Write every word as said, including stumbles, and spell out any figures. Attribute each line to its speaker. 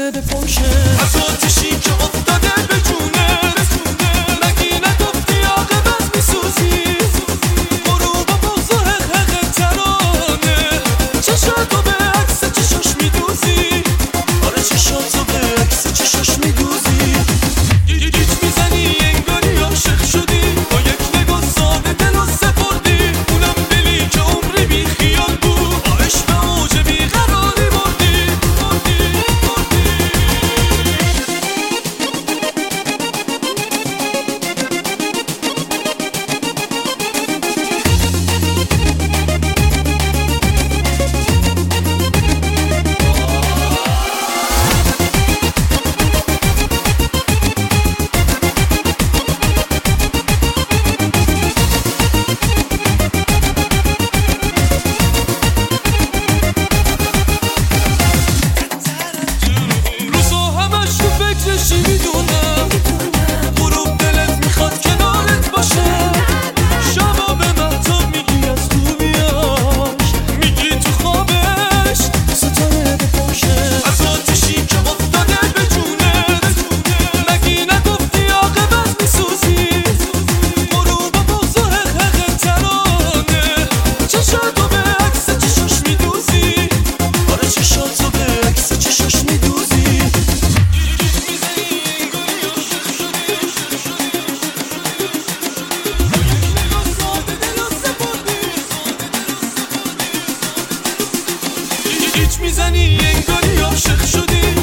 Speaker 1: ستاره بپاشه
Speaker 2: از آتشی که افتاده به جونت، مگی نگفتی عاقبت میسوزی؟ غروب و بغض و حقق ترانه، چشاتو به عکس چشاش میدوزی. آره چشاتو به عکس چشاش میدوزی. گیج میزنی انگاری عاشق شدی، با یک نگاه ساده دلو سپردی. اونم دلی که عمری بی خیال بود، با عشق اوج بیقراری بردی. چی میدونم غروب دلت میخواد کنارت باشه، شبا به مهتاب میگی از تو بیاش، میگی تو خوابش
Speaker 1: ستاره بپاشه
Speaker 2: از آتشی که افتاده به جونت، مگی نگفتی عاقبت میسوزی؟ غروب و بغض و حقق ترانه، چشاتو به عکس چشاش میدوزی. آره چشاتو به عکس چشاش میدوزی. هیچ میزنی انگاری عاشق شدی.